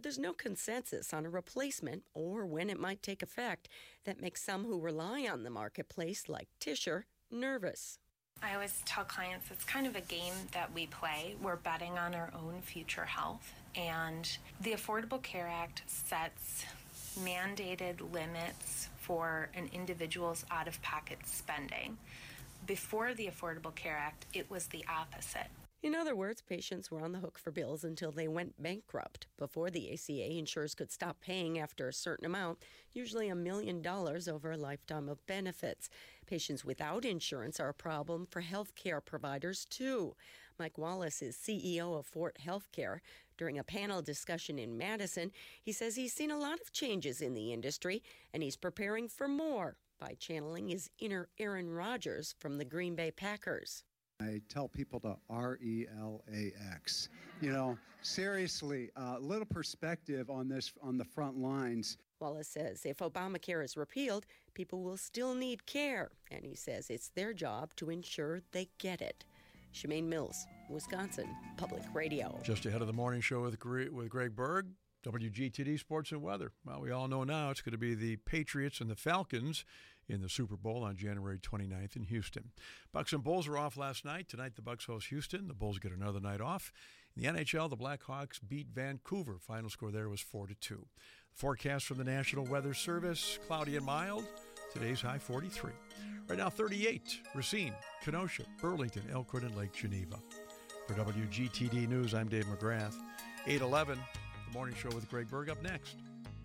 there's no consensus on a replacement or when it might take effect. That makes some who rely on the marketplace, like Tisher, nervous. I always tell clients it's kind of a game that we play. We're betting on our own future health. And the Affordable Care Act sets mandated limits for an individual's out-of-pocket spending. Before the Affordable Care Act, it was the opposite. In other words, patients were on the hook for bills until they went bankrupt. Before the ACA, insurers could stop paying after a certain amount, usually $1 million over a lifetime of benefits. Patients without insurance are a problem for health care providers, too. Mike Wallace is CEO of Fort Healthcare. During a panel discussion in Madison, he says he's seen a lot of changes in the industry, and he's preparing for more by channeling his inner Aaron Rodgers from the Green Bay Packers. I tell people to RELAX. Seriously, a little perspective on this on the front lines. Wallace says if Obamacare is repealed, people will still need care. And he says it's their job to ensure they get it. Shemaine Mills, Wisconsin Public Radio. Just ahead of the morning show with Greg Berg, WGTD Sports and Weather. Well, we all know now it's going to be the Patriots and the Falcons in the Super Bowl on January 29th in Houston. Bucks and Bulls were off last night. Tonight, the Bucks host Houston. The Bulls get another night off. In the NHL, the Blackhawks beat Vancouver. Final score there was 4-2. The forecast from the National Weather Service, cloudy and mild. Today's high 43. Right now, 38. Racine, Kenosha, Burlington, Elkhorn, and Lake Geneva. For WGTD News, I'm Dave McGrath. 8:11. The Morning Show with Greg Berg up next.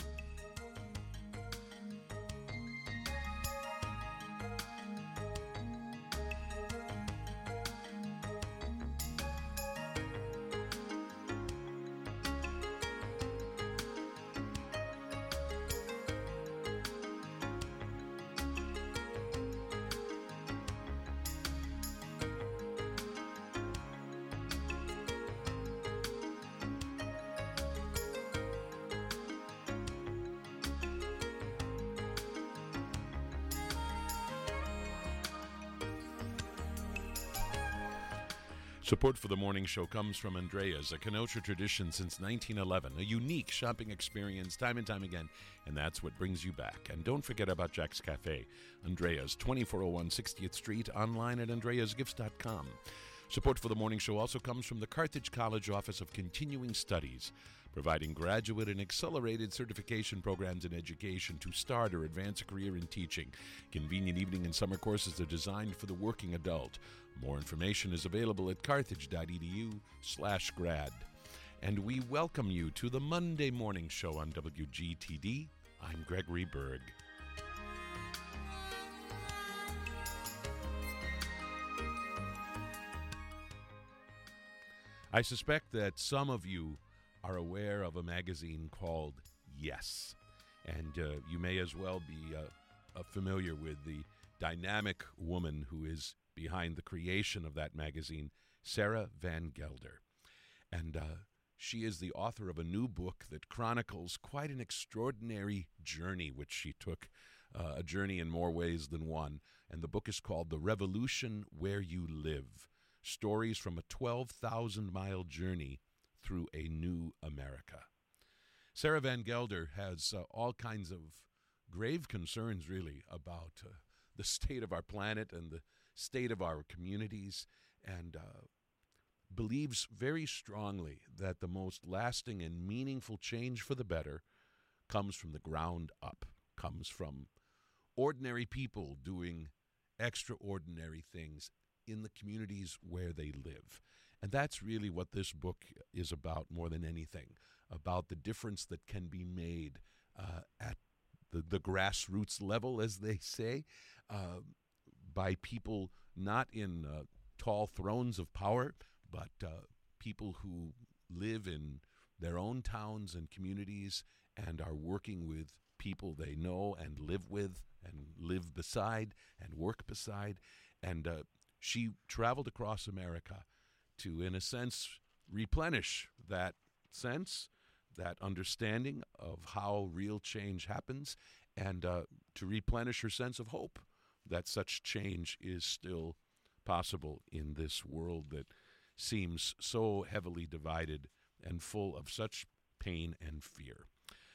Support for the morning show comes from Andrea's, a Kenosha tradition since 1911, a unique shopping experience time and time again, and that's what brings you back. And don't forget about Jack's Cafe, Andrea's, 2401 60th Street, online at andreasgifts.com. Support for the morning show also comes from the Carthage College Office of Continuing Studies, providing graduate and accelerated certification programs in education to start or advance a career in teaching. Convenient evening and summer courses are designed for the working adult. More information is available at carthage.edu/grad. And we welcome you to the Monday morning show on WGTD. I'm Gregory Berg. I suspect that some of you are aware of a magazine called Yes. And you may as well be familiar with the dynamic woman who is behind the creation of that magazine, Sarah Van Gelder. And she is the author of a new book that chronicles quite an extraordinary journey which she took, a journey in more ways than one. And the book is called The Revolution Where You Live, Stories from a 12,000-mile journey through a new America. Sarah Van Gelder has all kinds of grave concerns, really, about the state of our planet and the state of our communities, and believes very strongly that the most lasting and meaningful change for the better comes from the ground up, comes from ordinary people doing extraordinary things in the communities where they live. And that's really what this book is about more than anything, about the difference that can be made at the grassroots level, as they say, by people not in tall thrones of power, but people who live in their own towns and communities and are working with people they know and live with and live beside and work beside. And she traveled across America to, in a sense, replenish that sense, that understanding of how real change happens, and to replenish her sense of hope that such change is still possible in this world that seems so heavily divided and full of such pain and fear.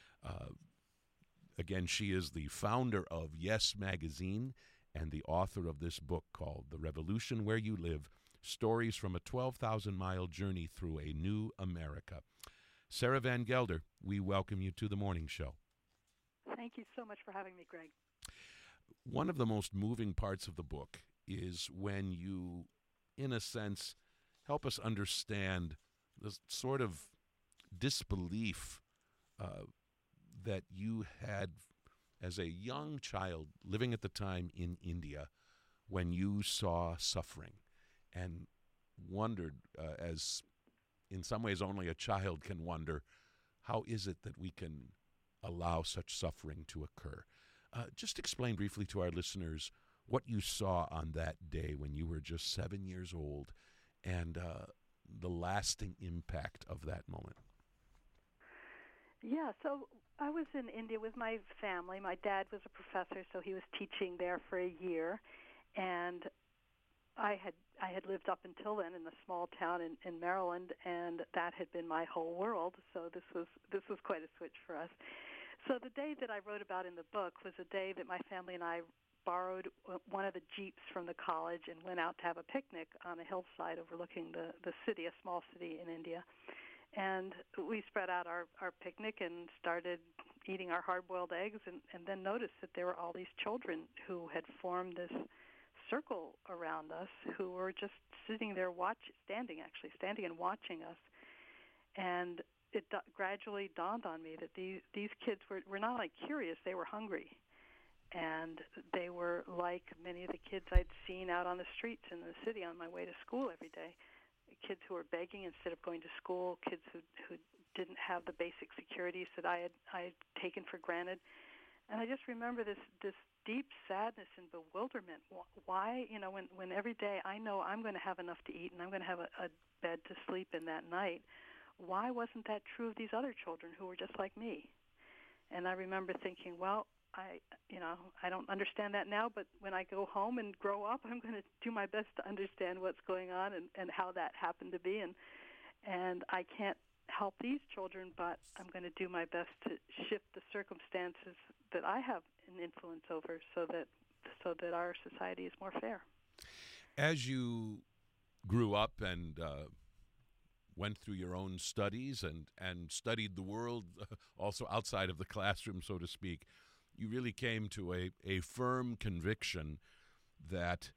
Again, she is the founder of Yes Magazine and the author of this book called The Revolution Where You Live, Stories from a 12,000-Mile Journey Through a New America. Sarah Van Gelder, we welcome you to the Morning Show. Thank you so much for having me, Greg. One of the most moving parts of the book is when you, in a sense, help us understand the sort of disbelief that you had as a young child living at the time in India when you saw suffering and wondered, as in some ways only a child can wonder, how is it that we can allow such suffering to occur? Just explain briefly to our listeners what you saw on that day when you were just 7 years old and the lasting impact of that moment. Yeah, so I was in India with my family. My dad was a professor, so he was teaching there for a year, and I had lived up until then in a small town in Maryland, and that had been my whole world. So this was quite a switch for us. So the day that I wrote about in the book was a day that my family and I borrowed one of the Jeeps from the college and went out to have a picnic on a hillside overlooking the city, a small city in India. And we spread out our picnic and started eating our hard-boiled eggs and then noticed that there were all these children who had formed this circle around us who were just sitting there standing and watching us. And it gradually dawned on me that these kids were not like curious, they were hungry. And they were like many of the kids I'd seen out on the streets in the city on my way to school every day. Kids who were begging instead of going to school, kids who didn't have the basic securities that I had taken for granted. And I just remember this deep sadness and bewilderment. Why, when every day I know I'm going to have enough to eat and I'm going to have a bed to sleep in that night, why wasn't that true of these other children who were just like me? And I remember thinking, well, I don't understand that now, but when I go home and grow up, I'm going to do my best to understand what's going on and how that happened to be. And I can't help these children, but I'm going to do my best to shift the circumstances that I have an influence over so that our society is more fair. As you grew up and went through your own studies and studied the world also outside of the classroom, so to speak, you really came to a firm conviction that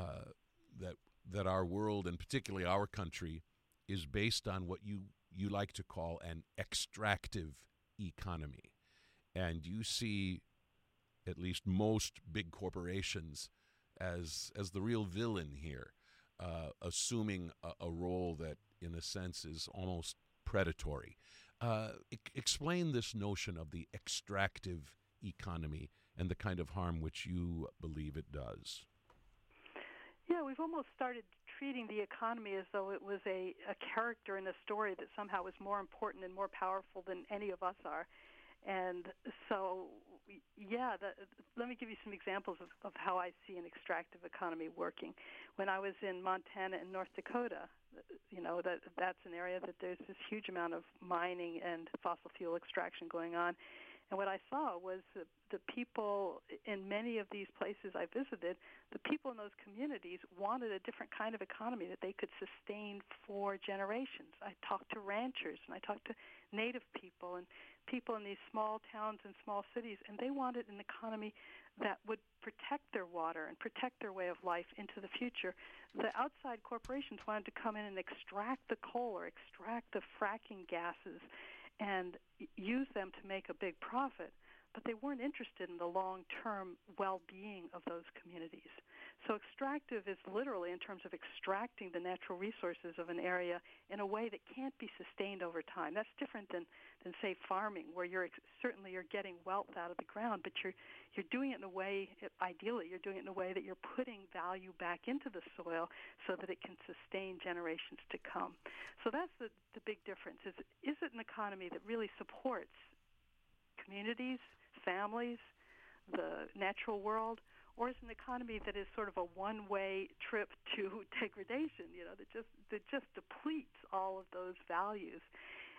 that our world, and particularly our country, is based on what you like to call an extractive economy. And you see at least most big corporations as the real villain here, assuming a role that, in a sense, is almost predatory. Explain this notion of the extractive economy and the kind of harm which you believe it does. Yeah, we've almost started treating the economy as though it was a character in a story that somehow is more important and more powerful than any of us are. And so, let me give you some examples of how I see an extractive economy working. When I was in Montana and North Dakota, that's an area that there's this huge amount of mining and fossil fuel extraction going on. And what I saw was the people in many of these places I visited, the people in those communities wanted a different kind of economy that they could sustain for generations. I talked to ranchers and I talked to native people and people in these small towns and small cities, and they wanted an economy that would protect their water and protect their way of life into the future. The outside corporations wanted to come in and extract the coal or extract the fracking gases and use them to make a big profit, but they weren't interested in the long-term well-being of those communities. So extractive is literally in terms of extracting the natural resources of an area in a way that can't be sustained over time. That's different than say, farming, where you're getting wealth out of the ground, but you're doing it in a way, ideally, you're doing it in a way that you're putting value back into the soil so that it can sustain generations to come. So that's the big difference. Is it an economy that really supports communities, families, the natural world, or is it an economy that is sort of a one-way trip to degradation, that just depletes all of those values?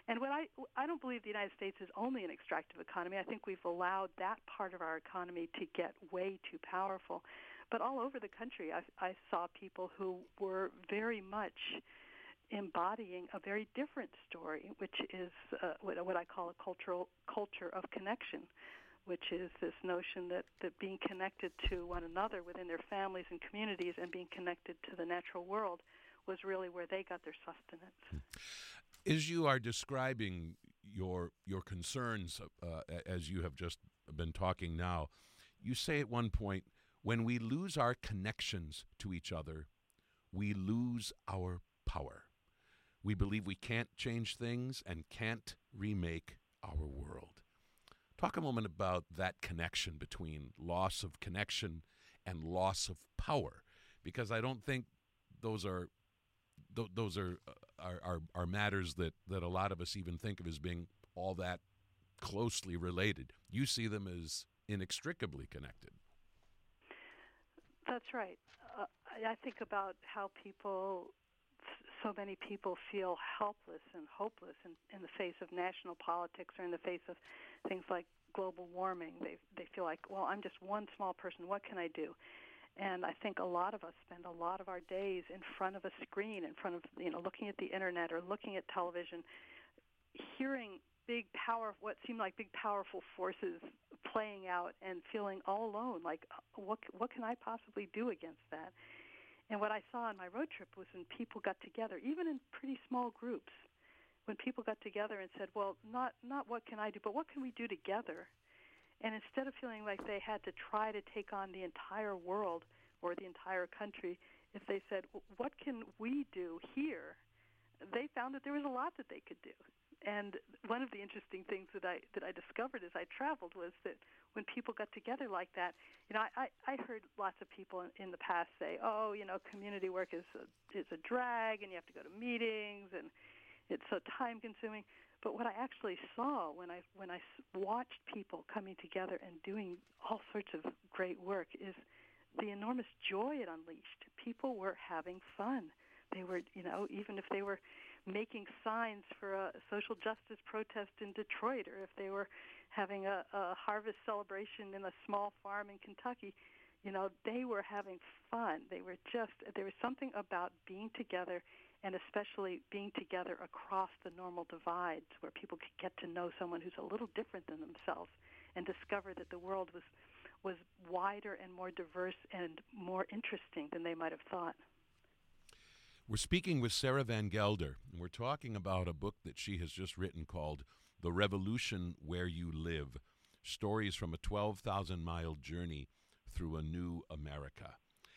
And what I don't believe the United States is only an extractive economy. I think we've allowed that part of our economy to get way too powerful. But all over the country, I saw people who were very much embodying a very different story, which is what I call a culture of connection, which is this notion that being connected to one another within their families and communities and being connected to the natural world was really where they got their sustenance. As you are describing your concerns, as you have just been talking now, you say at one point, when we lose our connections to each other, we lose our power. We believe we can't change things and can't remake our world. Talk a moment about that connection between loss of connection and loss of power, because I don't think those are matters that a lot of us even think of as being all that closely related. You see them as inextricably connected. That's right. I think about how so many people feel helpless and hopeless in the face of national politics or in the face of things like global warming. They feel like, well, I'm just one small person. What can I do? And I think a lot of us spend a lot of our days in front of a screen, in front of, looking at the internet or looking at television, hearing what seem like big, powerful forces playing out and feeling all alone, like, what can I possibly do against that? And what I saw on my road trip was when people got together, even in pretty small groups, when people got together and said, well, not what can I do, but what can we do together? And instead of feeling like they had to try to take on the entire world or the entire country, if they said, what can we do here, they found that there was a lot that they could do. And one of the interesting things that I discovered as I traveled was that when people got together like that, I heard lots of people in the past say, oh, community work is a drag, and you have to go to meetings, and it's so time consuming. But what I actually saw when I watched people coming together and doing all sorts of great work is the enormous joy it unleashed. People were having fun. They were, even if they were making signs for a social justice protest in Detroit, or if they were having a harvest celebration in a small farm in Kentucky, they were having fun. There was something about being together, and especially being together across the normal divides, where people could get to know someone who's a little different than themselves and discover that the world was wider and more diverse and more interesting than they might have thought. We're speaking with Sarah Van Gelder, and we're talking about a book that she has just written called The Revolution Where You Live, Stories from a 12,000-Mile Journey Through a New America.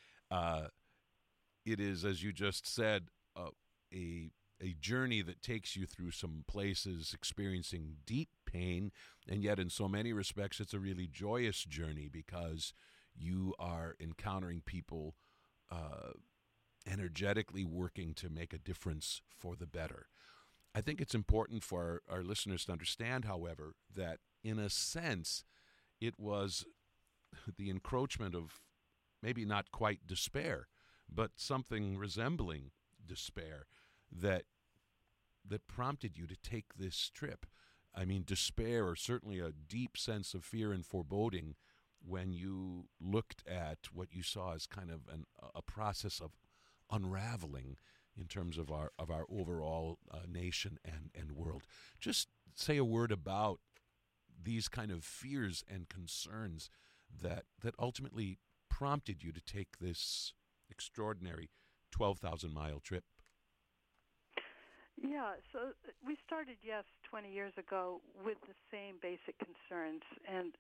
It is, as you just said, a journey that takes you through some places experiencing deep pain, and yet in so many respects it's a really joyous journey because you are encountering people energetically working to make a difference for the better. I think it's important for our listeners to understand, however, that in a sense it was the encroachment of maybe not quite despair, but something resembling despair that prompted you to take this trip. I mean, despair, or certainly a deep sense of fear and foreboding when you looked at what you saw as kind of a process of unraveling in terms of our overall nation and world. Just say a word about these kind of fears and concerns that ultimately prompted you to take this extraordinary 12,000-mile trip. Yeah, so we started, 20 years ago with the same basic concerns, and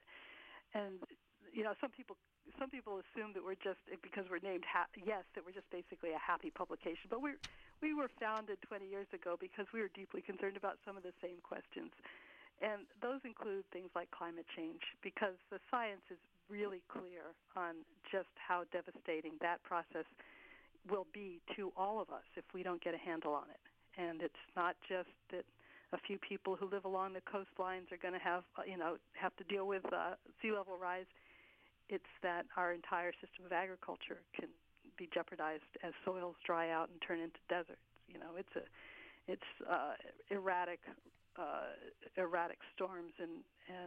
some people assume that we're just, because we're named Yes, that we're just basically a happy publication. But we were founded 20 years ago because we were deeply concerned about some of the same questions. And those include things like climate change, because the science is really clear on just how devastating that process will be to all of us if we don't get a handle on it. And it's not just that a few people who live along the coastlines are going to have to deal with sea level rise. It's that our entire system of agriculture can be jeopardized as soils dry out and turn into deserts. It's erratic erratic storms, and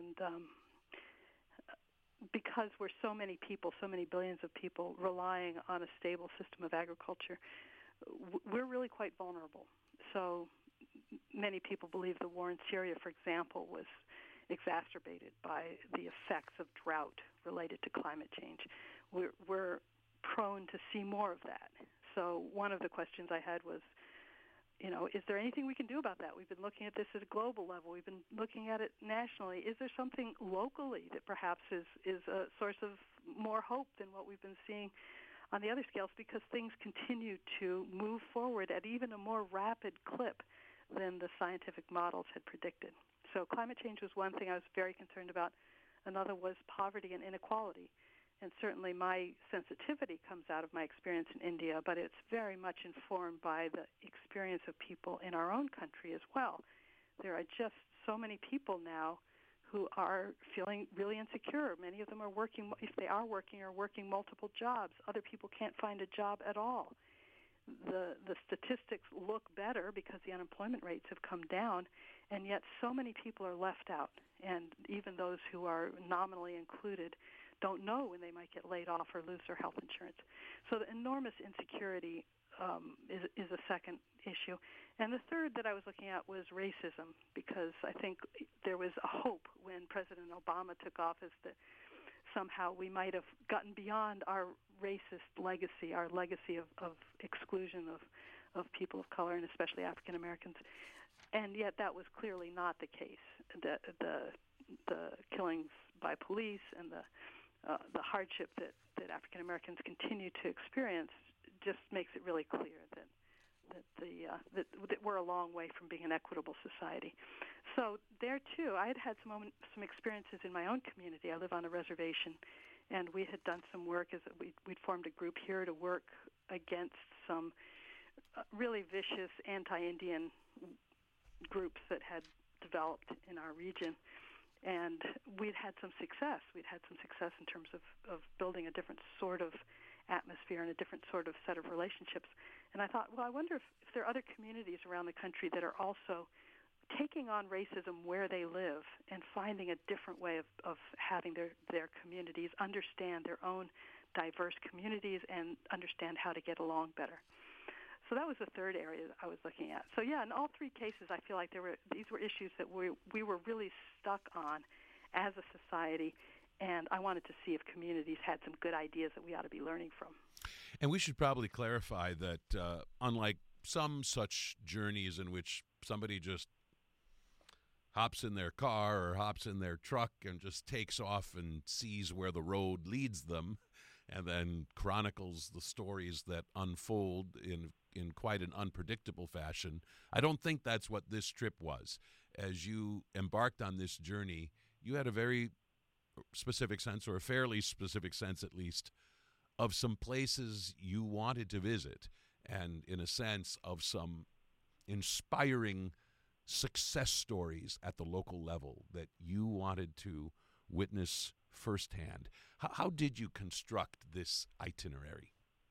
because we're so many people, so many billions of people relying on a stable system of agriculture, we're really quite vulnerable. So many people believe the war in Syria, for example, was exacerbated by the effects of drought related to climate change. We're prone to see more of that. So one of the questions I had was, is there anything we can do about that? We've been looking at this at a global level. We've been looking at it nationally. Is there something locally that perhaps is a source of more hope than what we've been seeing on the other scales, because things continue to move forward at even a more rapid clip than the scientific models had predicted? So climate change was one thing I was very concerned about. Another was poverty and inequality. And certainly my sensitivity comes out of my experience in India, but it's very much informed by the experience of people in our own country as well. There are just so many people now who are feeling really insecure. Many of them are working, if they are working multiple jobs. Other people can't find a job at all. The statistics look better because the unemployment rates have come down, and yet so many people are left out. And even those who are nominally included don't know when they might get laid off or lose their health insurance. So the enormous insecurity is a second issue. And the third that I was looking at was racism, because I think there was a hope when President Obama took office that somehow we might have gotten beyond our racist legacy, our legacy of exclusion of people of color, and especially African Americans. And yet that was clearly not the case. The killings by police and the hardship that African Americans continue to experience just makes it really clear that we're a long way from being an equitable society. So there too, I had some experiences in my own community. I live on a reservation, and we had done some work as we'd formed a group here to work against some really vicious anti-Indian groups that had developed in our region. And we'd had some success. We'd had some success in terms of building a different sort of atmosphere and a different sort of set of relationships. And I thought, well, I wonder if there are other communities around the country that are also taking on racism where they live and finding a different way of having their communities understand their own diverse communities and understand how to get along better. So that was the third area that I was looking at. So yeah, in all three cases, I feel like these were issues that we were really stuck on as a society, and I wanted to see if communities had some good ideas that we ought to be learning from. And we should probably clarify that unlike some such journeys in which somebody just hops in their car or hops in their truck and just takes off and sees where the road leads them and then chronicles the stories that unfold in quite an unpredictable fashion. I don't think that's what this trip was. As you embarked on this journey, you had a very specific sense, or a fairly specific sense at least, of some places you wanted to visit, and in a sense of some inspiring success stories at the local level that you wanted to witness firsthand. How did you construct this itinerary?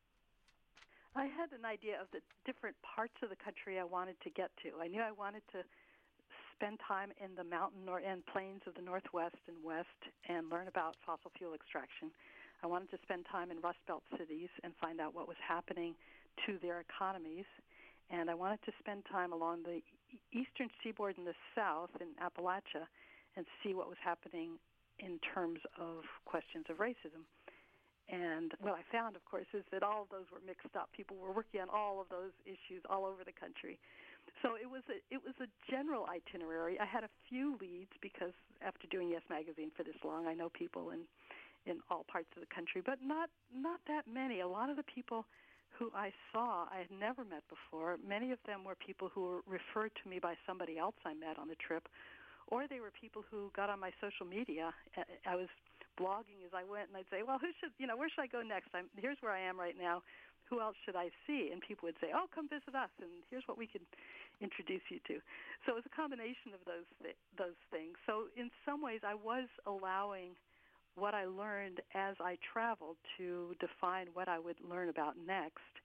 I had an idea of the different parts of the country I wanted to get to. I knew I wanted to spend time in the mountain and plains of the Northwest and West and learn about fossil fuel extraction. I wanted to spend time in Rust Belt cities and find out what was happening to their economies. And I wanted to spend time along the eastern seaboard in the south in Appalachia and see what was happening in terms of questions of racism. And what I found, of course, is that all of those were mixed up. People were working on all of those issues all over the country. So it was a general itinerary. I had a few leads because after doing Yes Magazine for this long, I know people in all parts of the country, but not that many. A lot of the people who I saw I had never met before. Many of them were people who were referred to me by somebody else I met on the trip, or they were people who got on my social media. I was blogging as I went, and I'd say, well, where should I go next? Here's where I am right now. Who else should I see? And people would say, oh, come visit us, and here's what we can introduce you to. So it was a combination of those things. So in some ways, I was allowing what I learned as I traveled to define what I would learn about next.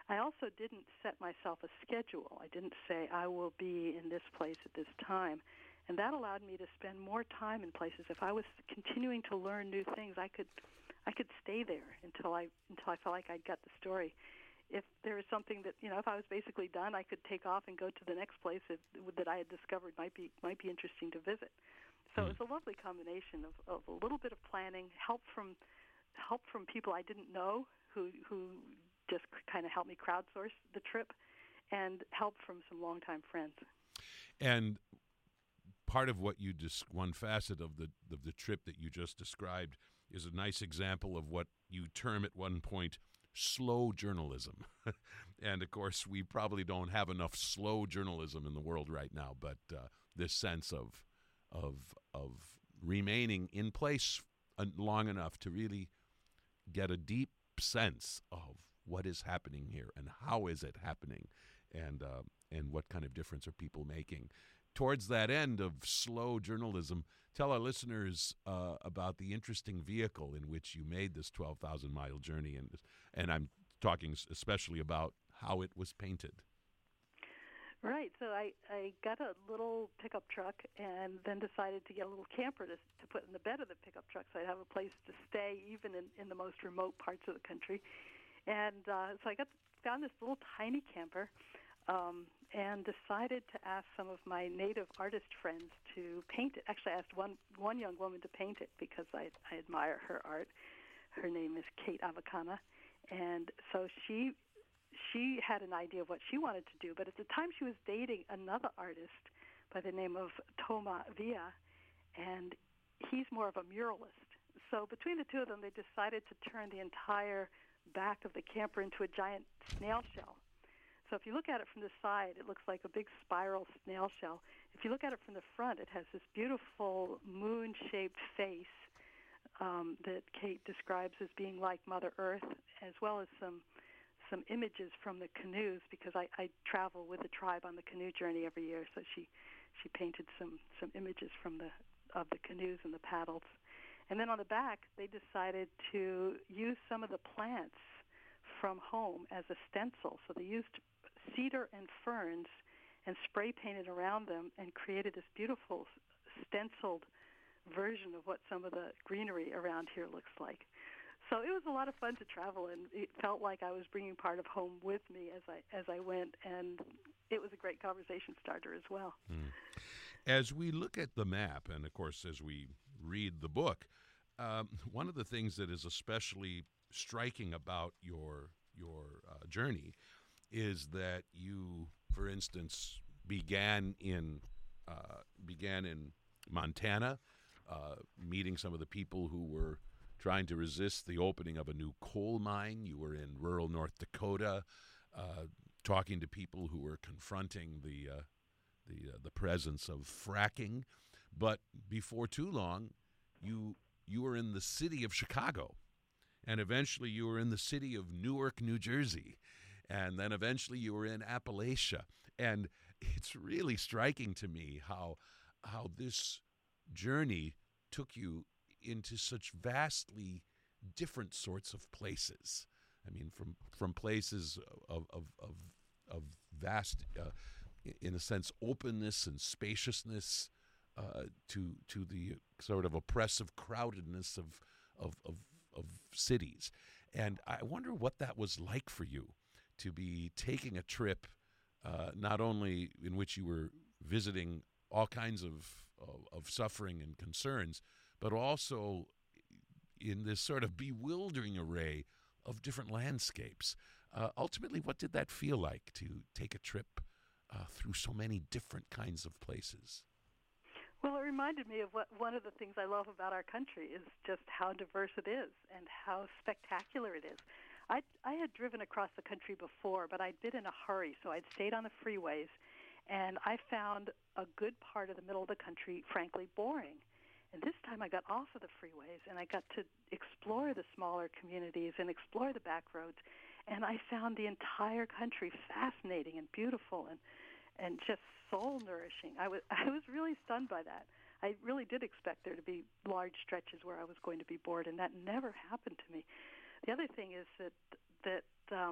I also didn't set myself a schedule. I didn't say I will be in this place at this time. And that allowed me to spend more time in places. If I was continuing to learn new things, I could stay there until I felt like I'd got the story. If there was something that, if I was basically done, I could take off and go to the next place that I had discovered might be interesting to visit. So it's a lovely combination of a little bit of planning, help from people I didn't know who just kind of helped me crowdsource the trip, and help from some longtime friends. And part of what one facet of the trip that you just described is a nice example of what you term at one point slow journalism. And of course, we probably don't have enough slow journalism in the world right now, but this sense of remaining in place long enough to really get a deep sense of what is happening here and how is it happening, and what kind of difference are people making. Towards that end of slow journalism, tell our listeners about the interesting vehicle in which you made this 12,000-mile journey, and I'm talking especially about how it was painted. Right. So I got a little pickup truck and then decided to get a little camper to put in the bed of the pickup truck so I'd have a place to stay even in the most remote parts of the country. And so I found this little tiny camper and decided to ask some of my native artist friends to paint it. Actually, I asked one young woman to paint it because I admire her art. Her name is Kate Avacana. And so she had an idea of what she wanted to do, but at the time she was dating another artist by the name of Toma Villa, and he's more of a muralist. So between the two of them, they decided to turn the entire back of the camper into a giant snail shell. So if you look at it from the side, it looks like a big spiral snail shell. If you look at it from the front, it has this beautiful moon-shaped face that Kate describes as being like Mother Earth, as well as some images from the canoes, because I travel with the tribe on the canoe journey every year. So she painted some images of the canoes and the paddles. And then on the back, they decided to use some of the plants from home as a stencil. So they used cedar and ferns and spray painted around them and created this beautiful stenciled version of what some of the greenery around here looks like. So it was a lot of fun to travel, and it felt like I was bringing part of home with me as I went, and it was a great conversation starter as well. As we look at the map, and of course as we read the book, one of the things that is especially striking about your journey is that you, for instance, began in Montana, meeting some of the people who were trying to resist the opening of a new coal mine. You were in rural North Dakota, talking to people who were confronting the presence of fracking. But before too long, you were in the city of Chicago, and eventually you were in the city of Newark, New Jersey, and then eventually you were in Appalachia. And it's really striking to me how this journey took you into such vastly different sorts of places. I mean, from places of vast, in a sense, openness and spaciousness, to the sort of oppressive crowdedness of cities. And I wonder what that was like for you, to be taking a trip, not only in which you were visiting all kinds of suffering and concerns, but also in this sort of bewildering array of different landscapes. Ultimately, what did that feel like, to take a trip through so many different kinds of places? Well, it reminded me of one of the things I love about our country is just how diverse it is and how spectacular it is. I had driven across the country before, but I'd been in a hurry, so I'd stayed on the freeways, and I found a good part of the middle of the country, frankly, boring. And this time I got off of the freeways, and I got to explore the smaller communities and explore the back roads, and I found the entire country fascinating and beautiful and just soul-nourishing. I was really stunned by that. I really did expect there to be large stretches where I was going to be bored, and that never happened to me. The other thing is that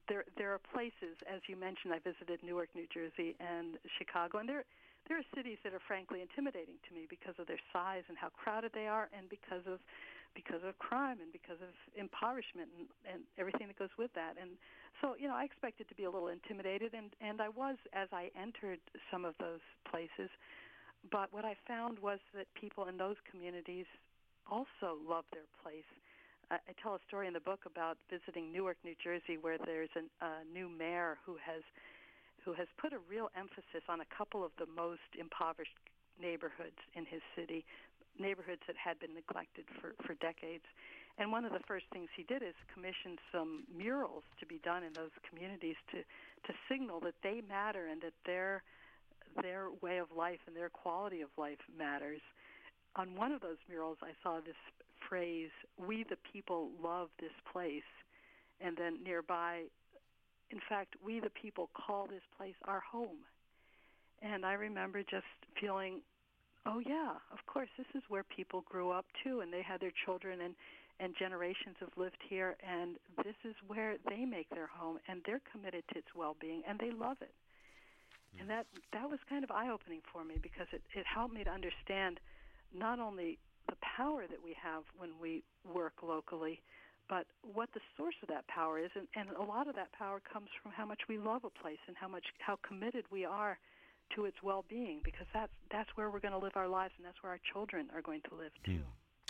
there are places, as you mentioned. I visited Newark, New Jersey, and Chicago, and there are cities that are frankly intimidating to me because of their size and how crowded they are, and because of crime and because of impoverishment and everything that goes with that. And so, I expected to be a little intimidated, and I was as I entered some of those places. But what I found was that people in those communities also love their place. I tell a story in the book about visiting Newark, New Jersey, where there's a new mayor who has put a real emphasis on a couple of the most impoverished neighborhoods in his city, neighborhoods that had been neglected for decades. And one of the first things he did is commission some murals to be done in those communities to signal that they matter and that their way of life and their quality of life matters. On one of those murals, I saw this phrase, "We the people love this place," and then nearby, "In fact, we the people call this place our home." And I remember just feeling, oh yeah, of course, this is where people grew up too, and they had their children, and generations have lived here, and this is where they make their home, and they're committed to its well-being, and they love it. And that was kind of eye-opening for me, because it helped me to understand not only the power that we have when we work locally, but what the source of that power is. And a lot of that power comes from how much we love a place and how committed we are to its well-being, because that's where we're going to live our lives, and that's where our children are going to live too.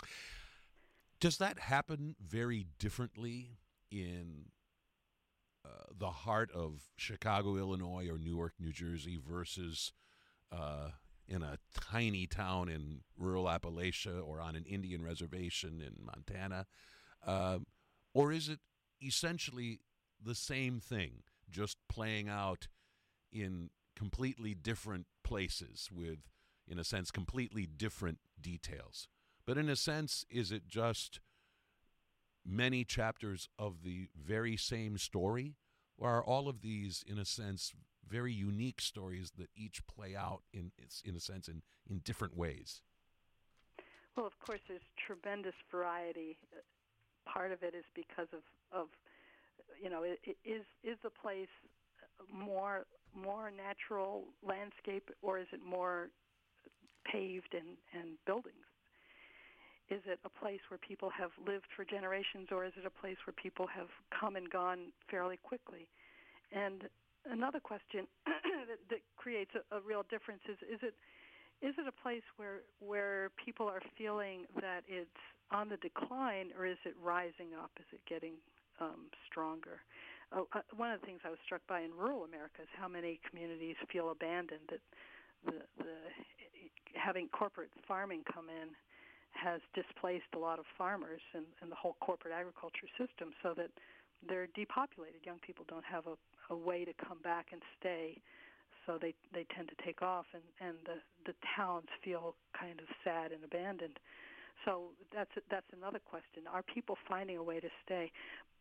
Does that happen very differently in the heart of Chicago, Illinois, or Newark, New Jersey, versus in a tiny town in rural Appalachia or on an Indian reservation in Montana? Or is it essentially the same thing, just playing out in completely different places with, in a sense, completely different details? But in a sense, is it just many chapters of the very same story? Or are all of these, in a sense, very unique stories that each play out, in a sense, in different ways? Well, of course, there's tremendous variety. Part of it is because of is the place more natural landscape, or is it more paved and buildings? Is it a place where people have lived for generations, or is it a place where people have come and gone fairly quickly? And another question that creates a real difference is it a place where people are feeling that it's on the decline, or is it rising up? Is it getting stronger? One of the things I was struck by in rural America is how many communities feel abandoned, that the having corporate farming come in has displaced a lot of farmers and the whole corporate agriculture system, so that they're depopulated. Young people don't have a way to come back and stay, so they tend to take off, and the towns feel kind of sad and abandoned. So that's another question. Are people finding a way to stay?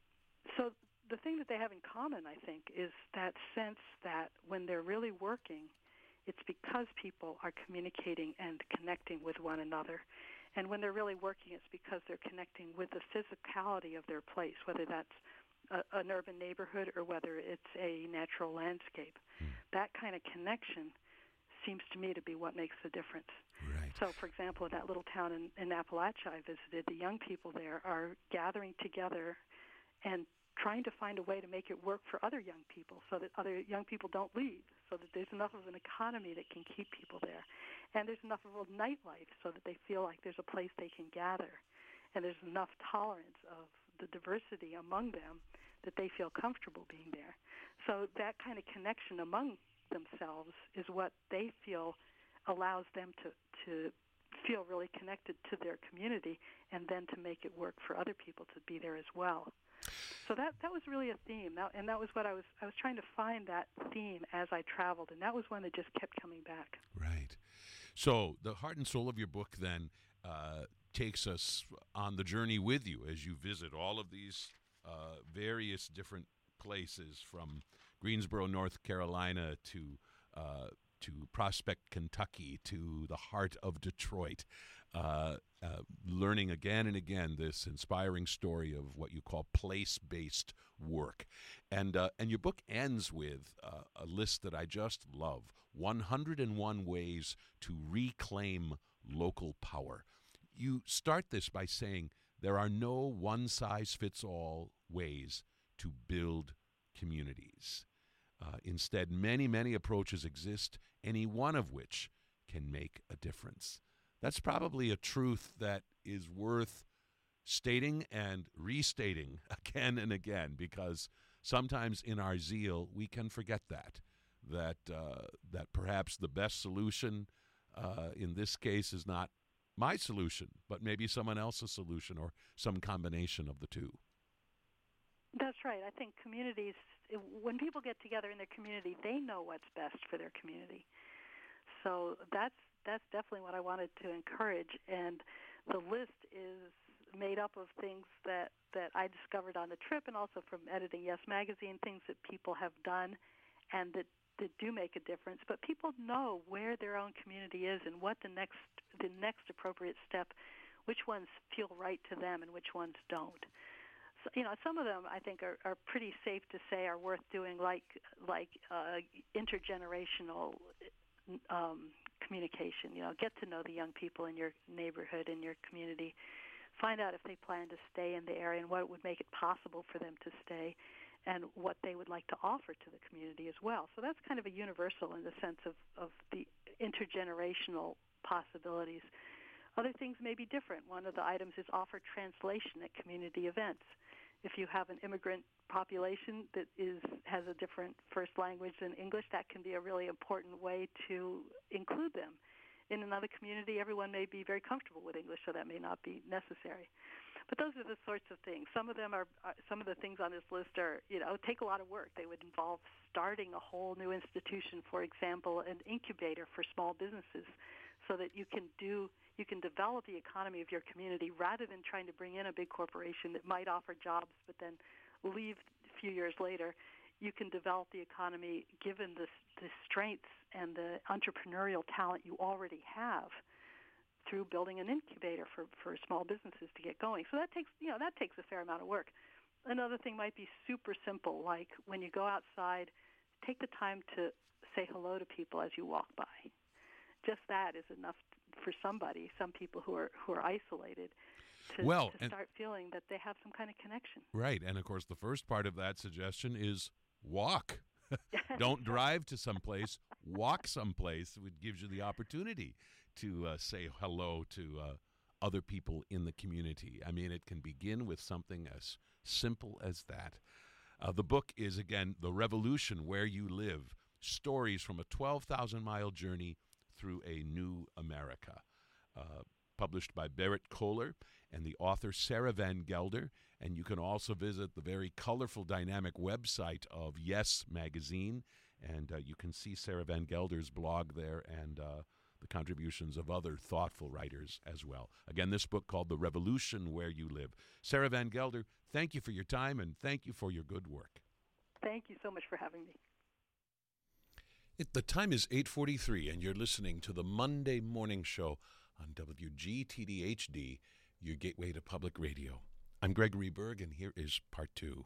So the thing that they have in common, I think, is that sense that when they're really working, it's because people are communicating and connecting with one another. And when they're really working, it's because they're connecting with the physicality of their place, whether that's an urban neighborhood or whether it's a natural landscape. That kind of connection seems to me to be what makes the difference. Right. So, for example, in that little town in Appalachia I visited, the young people there are gathering together and trying to find a way to make it work for other young people, so that other young people don't leave, so that there's enough of an economy that can keep people there. And there's enough of a nightlife so that they feel like there's a place they can gather. And there's enough tolerance of the diversity among them that they feel comfortable being there. So that kind of connection among themselves is what they feel allows them to feel really connected to their community, and then to make it work for other people to be there as well. So that was really a theme, and that was what I was trying to find, that theme as I traveled, and that was one that just kept coming back. Right. So the heart and soul of your book then takes us on the journey with you as you visit all of these various different places, from Greensboro, North Carolina, to to Prospect, Kentucky, to the heart of Detroit, learning again and again this inspiring story of what you call place-based work. And your book ends with a list that I just love, 101 ways to reclaim local power. You start this by saying there are no one-size-fits-all ways to build communities. Instead, many approaches exist, any one of which can make a difference. That's probably a truth that is worth stating and restating again and again, because sometimes in our zeal we can forget that perhaps the best solution in this case is not my solution, but maybe someone else's solution or some combination of the two. That's right. I think communities, when people get together in their community, they know what's best for their community. So that's definitely what I wanted to encourage. And the list is made up of things that I discovered on the trip, and also from editing Yes Magazine, things that people have done and that do make a difference. But people know where their own community is and what the next appropriate step, which ones feel right to them and which ones don't. So, some of them I think are pretty safe to say are worth doing, like intergenerational communication. Get to know the young people in your neighborhood, in your community. Find out if they plan to stay in the area and what would make it possible for them to stay, and what they would like to offer to the community as well. So that's kind of a universal in the sense of the intergenerational possibilities. Other things may be different. One of the items is offer translation at community events. If you have an immigrant population that has a different first language than English, that can be a really important way to include them. In another community, everyone may be very comfortable with English, so that may not be necessary. But those are the sorts of things. Some of the things on this list are, take a lot of work. They would involve starting a whole new institution, for example, an incubator for small businesses, so that you can develop the economy of your community rather than trying to bring in a big corporation that might offer jobs but then leave a few years later. You can develop the economy given the strengths and the entrepreneurial talent you already have through building an incubator for small businesses to get going. So that takes a fair amount of work. Another thing might be super simple, like when you go outside, take the time to say hello to people as you walk by. Just that is enough for some people who are isolated to start feeling that they have some kind of connection. Right, and of course the first part of that suggestion is walk. Don't drive to someplace, walk someplace. It gives you the opportunity to say hello to other people in the community. I mean, it can begin with something as simple as that. The book is, again, The Revolution Where You Live, Stories from a 12,000-Mile Journey Through a New America, published by Barrett Kohler and the author Sarah Van Gelder. And you can also visit the very colorful, dynamic website of Yes Magazine, and you can see Sarah Van Gelder's blog there and the contributions of other thoughtful writers as well. Again, this book called The Revolution Where You Live. Sarah Van Gelder, thank you for your time and thank you for your good work. Thank you so much for having me. The time is 8:43, and you're listening to the Monday Morning Show on WGTD-HD, your gateway to public radio. I'm Gregory Berg, and here is part 2.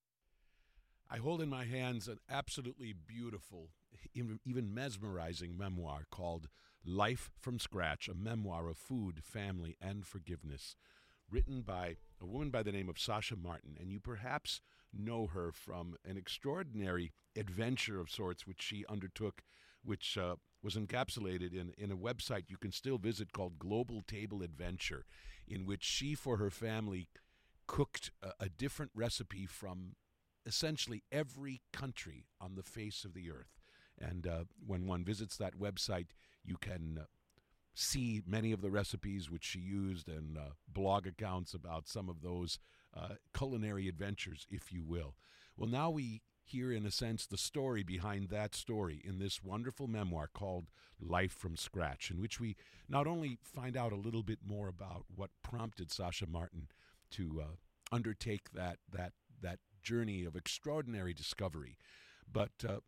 I hold in my hands an absolutely beautiful, even mesmerizing memoir called Life from Scratch, a memoir of food, family, and forgiveness, written by a woman by the name of Sasha Martin. And you perhaps know her from an extraordinary adventure of sorts which she undertook, which was encapsulated in a website you can still visit called Global Table Adventure, in which she, for her family, cooked a different recipe from essentially every country on the face of the earth. And when one visits that website, you can see many of the recipes which she used and blog accounts about some of those culinary adventures, if you will. Well, now we hear, in a sense, the story behind that story in this wonderful memoir called Life from Scratch, in which we not only find out a little bit more about what prompted Sasha Martin to undertake that journey of extraordinary discovery, but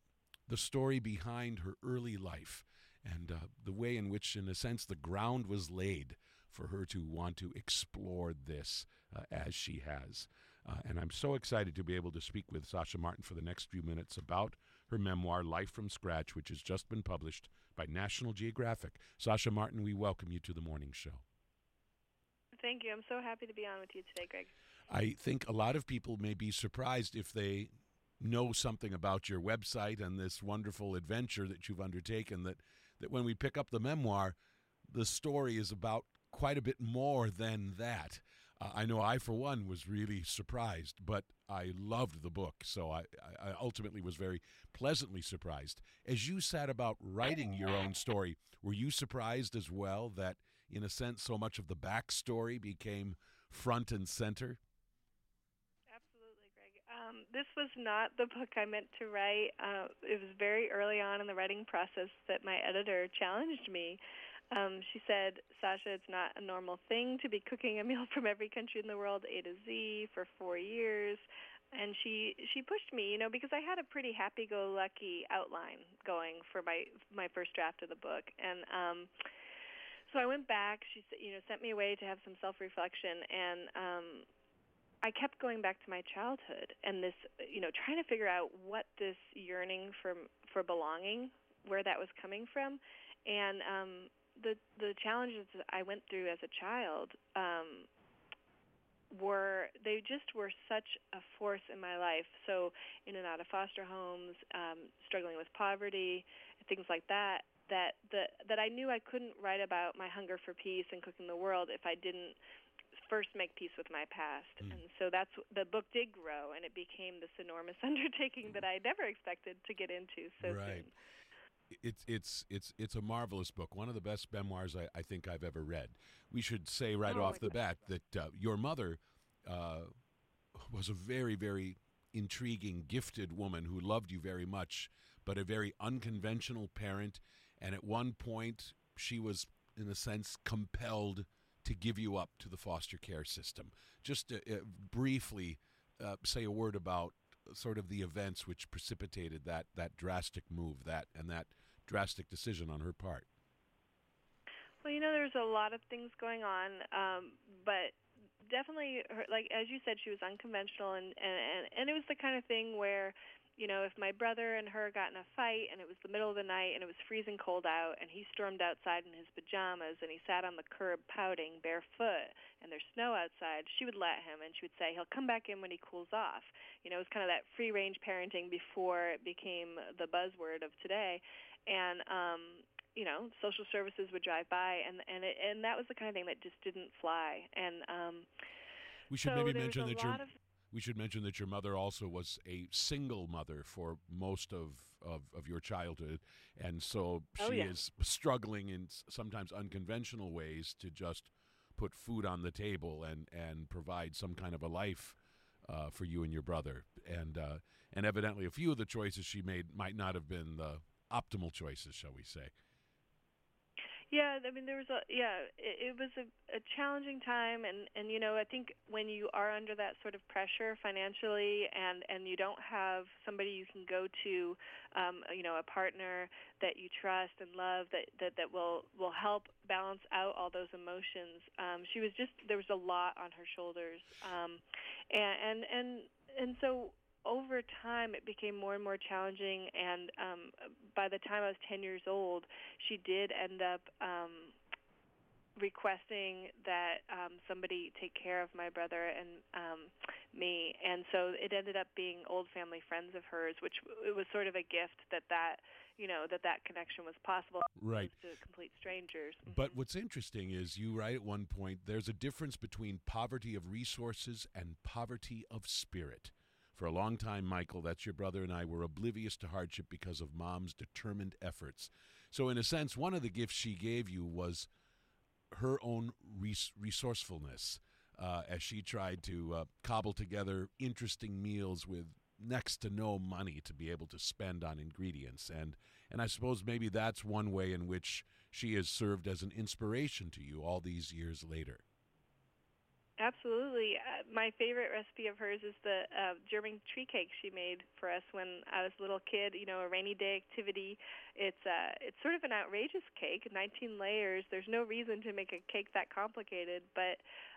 the story behind her early life and the way in which, in a sense, the ground was laid for her to want to explore this as she has. And I'm so excited to be able to speak with Sasha Martin for the next few minutes about her memoir, Life from Scratch, which has just been published by National Geographic. Sasha Martin, we welcome you to the morning show. Thank you. I'm so happy to be on with you today, Greg. I think a lot of people may be surprised if they know something about your website and this wonderful adventure that you've undertaken, that when we pick up the memoir, the story is about quite a bit more than that. I know I, for one, was really surprised, but I loved the book, so I ultimately was very pleasantly surprised. As you sat about writing your own story, were you surprised as well that, in a sense, so much of the backstory became front and center? Absolutely, Greg. This was not the book I meant to write. It was very early on in the writing process that my editor challenged me. She said, Sasha, it's not a normal thing to be cooking a meal from every country in the world, A to Z, for 4 years. And she pushed me, because I had a pretty happy-go-lucky outline going for my first draft of the book. And so I went back. She sent me away to have some self-reflection, and I kept going back to my childhood and this, trying to figure out what this yearning for belonging, where that was coming from. And the challenges that I went through as a child were such a force in my life. So in and out of foster homes, struggling with poverty, things like that I knew I couldn't write about my hunger for peace and cooking the world if I didn't first make peace with my past. And so the book did grow, and it became this enormous undertaking that I never expected to get into so soon. It's a marvelous book, one of the best memoirs I think I've ever read. We should say right off the bat that your mother was a very, very intriguing, gifted woman who loved you very much, but a very unconventional parent. And at one point, she was, in a sense, compelled to give you up to the foster care system. Just briefly say a word about sort of the events which precipitated that drastic move, that drastic decision on her part. Well, there's a lot of things going on, but definitely, like as you said, she was unconventional, and it was the kind of thing where, if my brother and her got in a fight and it was the middle of the night and it was freezing cold out and he stormed outside in his pajamas and he sat on the curb pouting barefoot and there's snow outside, she would let him, and she would say he'll come back in when he cools off. It was kind of that free-range parenting before it became the buzzword of today. And social services would drive by, and that was the kind of thing that just didn't fly. And we should maybe mention that we should mention that your mother also was a single mother for most of your childhood, and so she is struggling in sometimes unconventional ways to just put food on the table and provide some kind of a life for you and your brother. And evidently, a few of the choices she made might not have been the optimal choices, shall we say. Yeah, I mean, it was a challenging time, and I think when you are under that sort of pressure financially, and you don't have somebody you can go to, a partner that you trust and love that will help balance out all those emotions. There was a lot on her shoulders, and so over time, it became more and more challenging, and by the time I was 10 years old, she did end up requesting that somebody take care of my brother and me, and so it ended up being old family friends of hers, which it was sort of a gift that connection was possible. Right. To complete strangers. But what's interesting is you write at one point, there's a difference between poverty of resources and poverty of spirit. For a long time, Michael, that's your brother, and I were oblivious to hardship because of Mom's determined efforts. So in a sense, one of the gifts she gave you was her own resourcefulness as she tried to cobble together interesting meals with next to no money to be able to spend on ingredients. And I suppose maybe that's one way in which she has served as an inspiration to you all these years later. Absolutely. My favorite recipe of hers is the German tree cake she made for us when I was a little kid. You know, a rainy day activity. It's sort of an outrageous cake, 19 layers. There's no reason to make a cake that complicated, but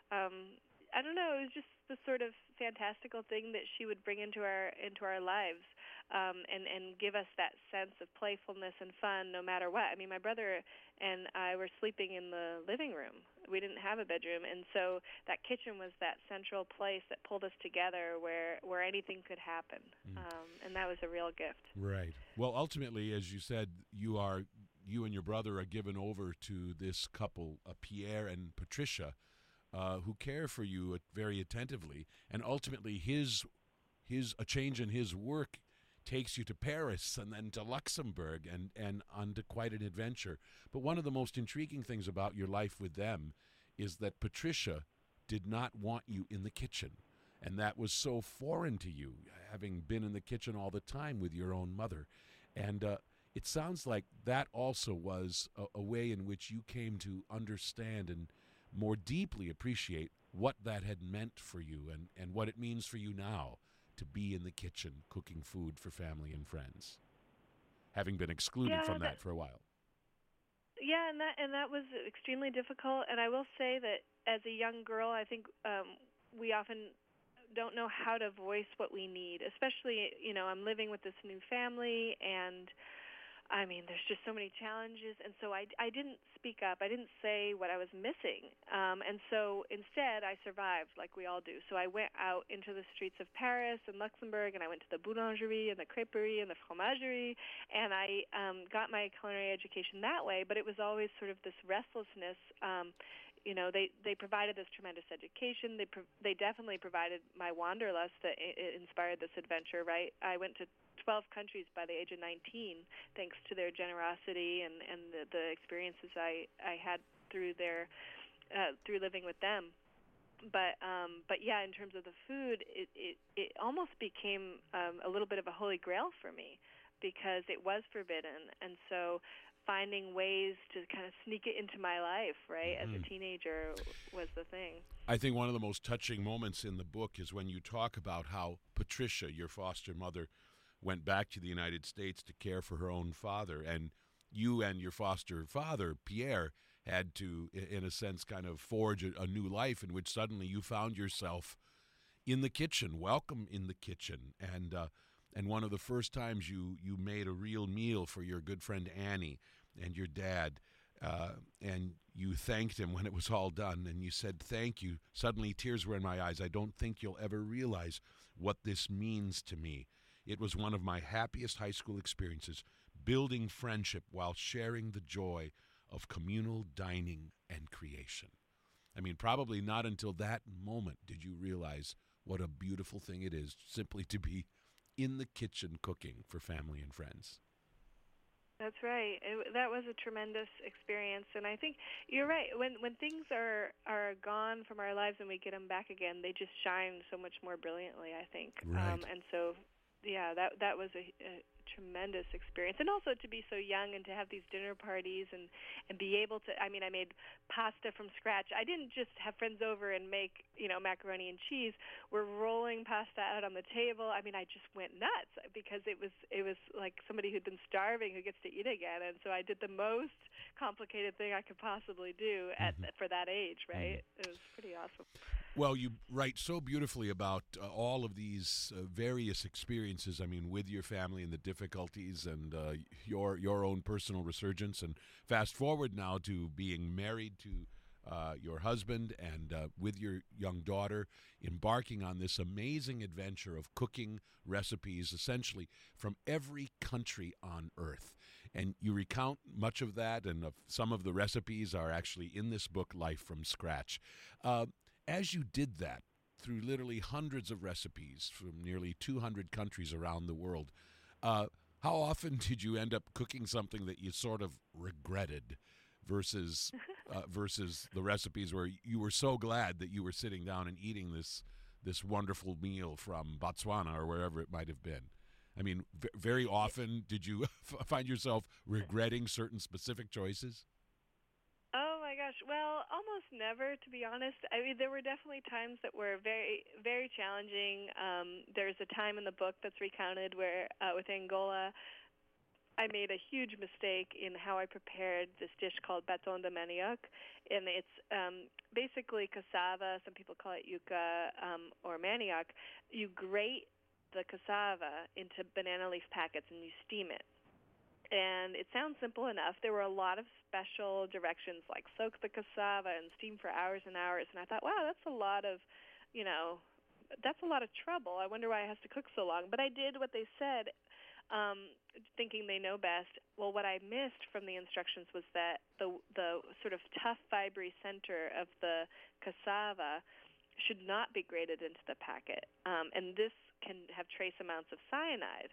I don't know. It was just the sort of fantastical thing that she would bring into our lives, and give us that sense of playfulness and fun no matter what. I mean, my brother and I were sleeping in the living room. We didn't have a bedroom, and so that kitchen was that central place that pulled us together where anything could happen, and that was a real gift. Right. Well, ultimately, as you said, you and your brother are given over to this couple, Pierre and Patricia, who care for you very attentively, and ultimately a change in his work takes you to Paris and then to Luxembourg and onto quite an adventure. But one of the most intriguing things about your life with them is that Patricia did not want you in the kitchen, and that was so foreign to you, having been in the kitchen all the time with your own mother. And it sounds like that also was a way in which you came to understand and more deeply appreciate what that had meant for you and what it means for you now to be in the kitchen cooking food for family and friends, having been excluded from that for a while. Yeah, and that was extremely difficult. And I will say that as a young girl, I think we often don't know how to voice what we need, especially, you know, I'm living with this new family, and I mean, there's just so many challenges, and so I didn't speak up. I didn't say what I was missing, and so instead I survived like we all do. So I went out into the streets of Paris and Luxembourg, and I went to the boulangerie and the crêperie and the fromagerie, and I got my culinary education that way, but it was always sort of this restlessness. You know, they provided this tremendous education. They definitely provided my wanderlust that it inspired this adventure, right? I went to 12 countries by the age of 19, thanks to their generosity and the experiences I had through through living with them. But yeah, in terms of the food, it almost became a little bit of a holy grail for me because it was forbidden, and so finding ways to kind of sneak it into my life, right, as a teenager was the thing. I think one of the most touching moments in the book is when you talk about how Patricia, your foster mother, went back to the United States to care for her own father, and you and your foster father, Pierre, had to, in a sense, kind of forge a new life in which suddenly you found yourself in the kitchen, welcome in the kitchen, and one of the first times you made a real meal for your good friend Annie and your dad, and you thanked him when it was all done, and you said, "Thank you." Suddenly tears were in my eyes. "I don't think you'll ever realize what this means to me. It was one of my happiest high school experiences, building friendship while sharing the joy of communal dining and creation." I mean, probably not until that moment did you realize what a beautiful thing it is simply to be in the kitchen cooking for family and friends. That's right. That was a tremendous experience, and I think you're right. When things are gone from our lives and we get them back again, they just shine so much more brilliantly, I think. Right. And so, yeah, that was a tremendous experience, and also to be so young and to have these dinner parties and be able to, I mean, I made pasta from scratch. I didn't just have friends over and make, you know, macaroni and cheese. We're rolling pasta out on the table. I mean, I just went nuts because it was like somebody who'd been starving who gets to eat again, and so I did the most complicated thing I could possibly do for that age, right? It was pretty awesome. Well, you write so beautifully about all of these various experiences, I mean, with your family and the difficulties and your own personal resurgence. And fast forward now to being married to your husband and with your young daughter, embarking on this amazing adventure of cooking recipes essentially from every country on earth. And you recount much of that, and some of the recipes are actually in this book, Life from Scratch. As you did that through literally hundreds of recipes from nearly 200 countries around the world, how often did you end up cooking something that you sort of regretted versus the recipes where you were so glad that you were sitting down and eating this wonderful meal from Botswana or wherever it might have been? I mean, very often did you find yourself regretting certain specific choices? Oh my gosh, gosh, well, almost never, to be honest. I mean, there were definitely times that were very, very challenging. There's a time in the book that's recounted where, with Angola, I made a huge mistake in how I prepared this dish called bâton de manioc, and it's basically cassava. Some people call it yuca or manioc. You grate the cassava into banana leaf packets and you steam it. And it sounds simple enough. There were a lot of special directions, like soak the cassava and steam for hours and hours. And I thought, wow, that's a lot of, that's a lot of trouble. I wonder why it has to cook so long. But I did what they said, thinking they know best. Well, what I missed from the instructions was that the sort of tough, fibery center of the cassava should not be grated into the packet. And this can have trace amounts of cyanide.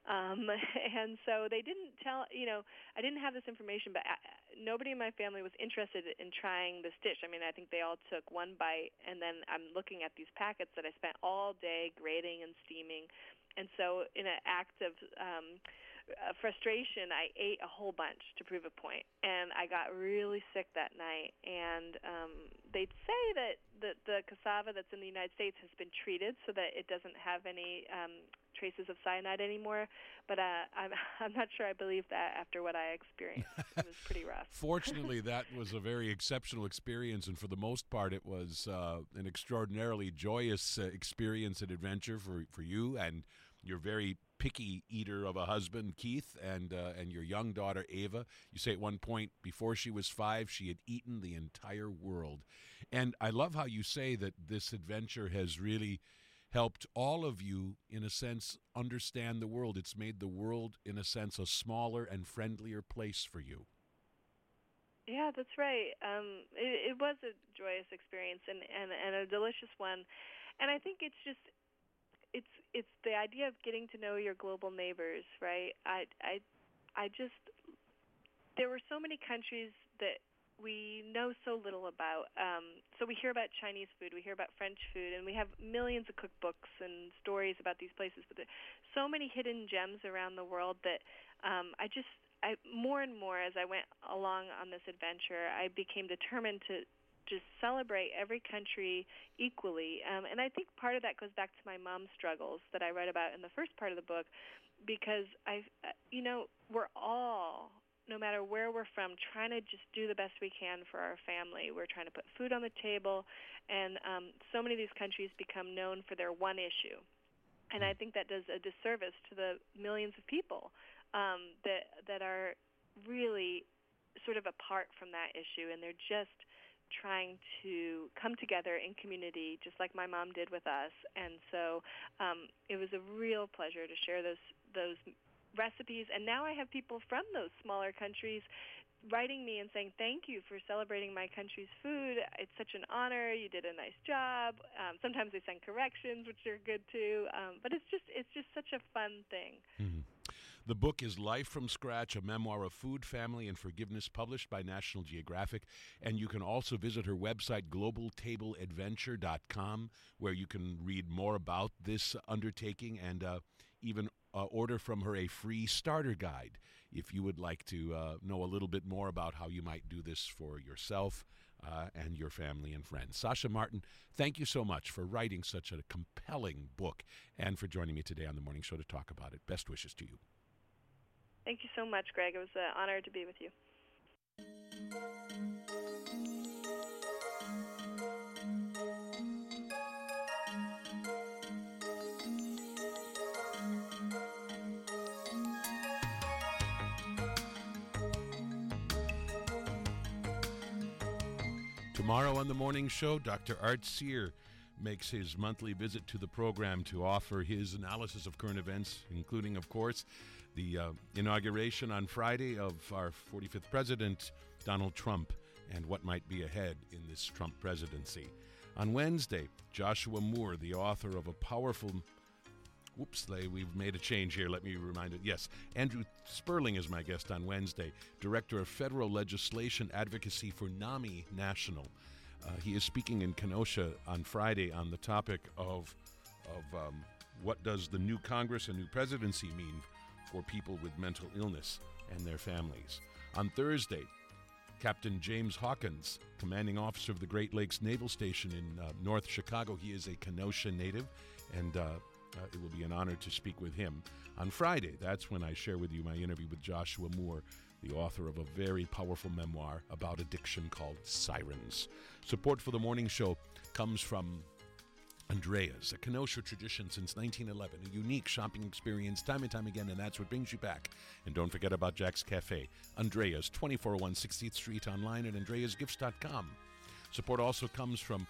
And so they didn't tell, I didn't have this information, but nobody in my family was interested in trying this dish. I mean, I think they all took one bite, and then I'm looking at these packets that I spent all day grating and steaming. And so in an act of frustration, I ate a whole bunch to prove a point. And I got really sick that night. And they'd say that the cassava that's in the United States has been treated so that it doesn't have any traces of cyanide anymore, but I'm not sure I believe that after what I experienced. It was pretty rough. Fortunately, that was a very exceptional experience, and for the most part, it was an extraordinarily joyous experience and adventure for you and your very picky eater of a husband, Keith, and your young daughter, Ava. You say at one point, before she was 5, she had eaten the entire world. And I love how you say that this adventure has really helped all of you, in a sense, understand the world. It's made the world, in a sense, a smaller and friendlier place for you. Yeah, that's right. It was a joyous experience and a delicious one. And I think it's just, it's the idea of getting to know your global neighbors, right? I just, there were so many countries that we know so little about. So we hear about Chinese food, we hear about French food, and we have millions of cookbooks and stories about these places. But there's so many hidden gems around the world that I more and more as I went along on this adventure, I became determined to just celebrate every country equally. And I think part of that goes back to my mom's struggles that I write about in the first part of the book, because we're all, no matter where we're from, trying to just do the best we can for our family. We're trying to put food on the table, and so many of these countries become known for their one issue. And I think that does a disservice to the millions of people that are really sort of apart from that issue, and they're just trying to come together in community, just like my mom did with us. And so it was a real pleasure to share those recipes, and now I have people from those smaller countries writing me and saying, thank you for celebrating my country's food. It's such an honor. You did a nice job. Sometimes they send corrections, which are good too. But it's just such a fun thing. Mm-hmm. The book is Life from Scratch, a memoir of food, family, and forgiveness, published by National Geographic. And you can also visit her website, globaltableadventure.com, where you can read more about this undertaking and even order from her a free starter guide if you would like to know a little bit more about how you might do this for yourself and your family and friends. Sasha Martin, thank you so much for writing such a compelling book and for joining me today on the morning show to talk about it. Best wishes to you. Thank you so much, Greg. It was an honor to be with you. Tomorrow on the morning show, Dr. Art Sear makes his monthly visit to the program to offer his analysis of current events, including, of course, the inauguration on Friday of our 45th president, Donald Trump, and what might be ahead in this Trump presidency. On Wednesday, Joshua Moore, the author of a powerful... we've made a change here. Let me remind it. Yes, Andrew Sperling is my guest on Wednesday, Director of Federal Legislation Advocacy for NAMI National. He is speaking in Kenosha on Friday on the topic of what does the new Congress and new presidency mean for people with mental illness and their families. On Thursday, Captain James Hawkins, commanding officer of the Great Lakes Naval Station in North Chicago. He is a Kenosha native, and it will be an honor to speak with him on Friday. That's when I share with you my interview with Joshua Moore, the author of a very powerful memoir about addiction called Sirens. Support for the morning show comes from Andrea's, a Kenosha tradition since 1911, a unique shopping experience time and time again, and that's what brings you back. And don't forget about Jack's Cafe, Andrea's, 2401 60th Street, online at andreasgifts.com. Support also comes from